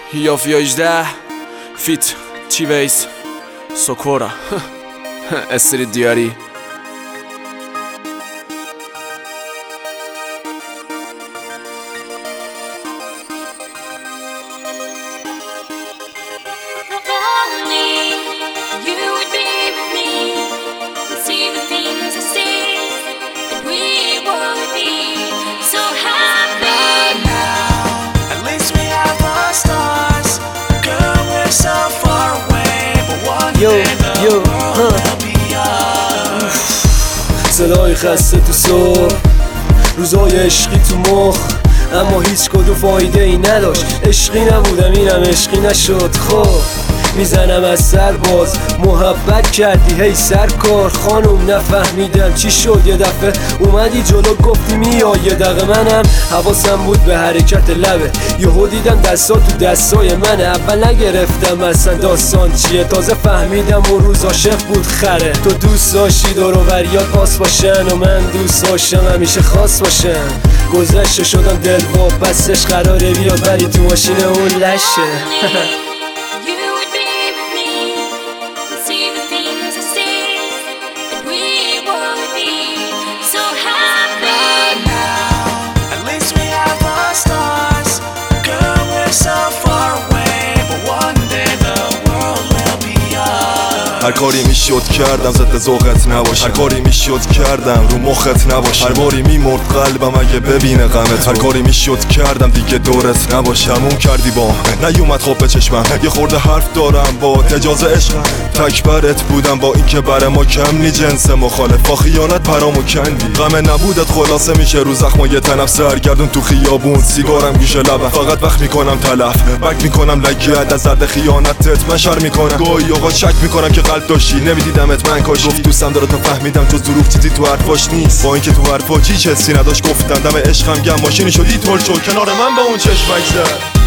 یافی 18 فیت چی ویس سوکورا استری دیاری صدای خسته تو صبح، روزای عشقی تو مخ، اما هیچ کدوم فایده ای نداشت. عشقی نبودم اینم عشقی نشد. خب میزنم از سر باز، محبت کردی هی سرکار خانوم، نفهمیدم چی شد. یه دفعه اومدی جلو گفتی میای، یه دقیقه منم حواسم بود به حرکت لبه، یهو دیدم دستا تو دستای منه. اول نگرفتم اصلا داستان چیه، تازه فهمیدم اون روز عاشق بود خره. تو دوست داشتی دور و بریات پاس باشن و من دوست داشتم همیشه خاص باشم. گذشته شدم دل با پسش قراره بیاد ولی تو ماشین اون لشه. هر کاری میشد کردم ضد ذوقت نباشم، هر کاری میشد کردم رو مخت نباشم، هر باری میمرد قلبم اگه ببینه غمت، هر کاری میشد کردم دیگه دورت نباشم. اون کردی با نیومد خوب به چشمم، یه خورده حرف دارم با اجازه عشقم. تکبرت بودم با اینکه بر ما کم نی جنس مخالف، با خیانت پرامو کندی. غم نبودت خلاصه میشه رو زخمای تنم، سرگردون تو خیابون سیگارم گوشه لبم، فقط وقت میکنم تلف بک میکنم لگت از درد خیانتت من شر میکنم. گاهی اوقات شک میکنم که قلب داشتی نمیدیدمت من کاش. گفت دوستم داره تا فهمیدم تو ظروف چیزی تو حرفاش نیست، با اینکه تو حرفا چی حسی نداشت. گفتم دم عشقم گم ماشینی شدی تول شد کنار من با اون چشمک زد.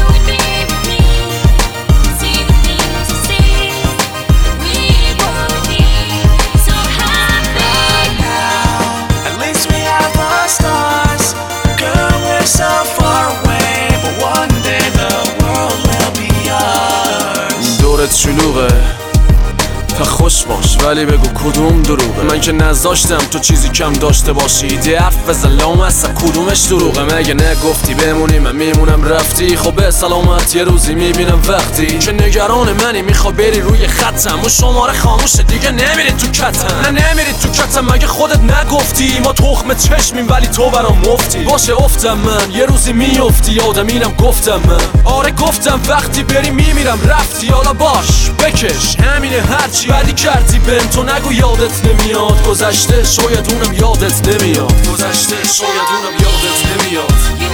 دورت شلوغه تا خوش باش ولی بگو کدوم دروغه. من که نذاشتم تو چیزی کم داشته باشی، دی حرف بزن لام هستم کدومش دروغه. مگه نگفتی بمونی من میمونم رفتی، خب به سلامت یه روزی میبینم وقتی که نگران منی میخوای بری روی خطم. اون شماره خاموشه دیگه نمیری تو کتم، نه نمیری تو کتم. مگه خودت نگفتی ما تخم چشمیم ولی تو برام مفتی. باشه افتم من یه روزی میفتی، یادم اینم گفتم من آره گفتم وقتی بری میمیرم رفتی. حالا باش بکش همینه هرچی بدی کردی بهم تو نگو یادت نمیاد. گذشته شاید اونم یادت نمیاد، گذشته شاید اونم یادت نمیاد.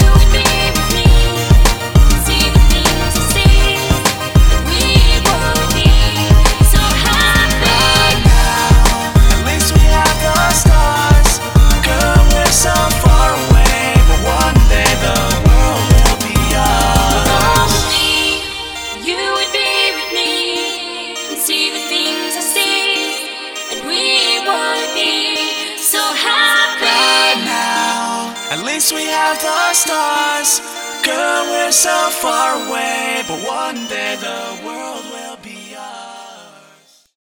At least we have the stars. Girl, we're so far away, but one day the world will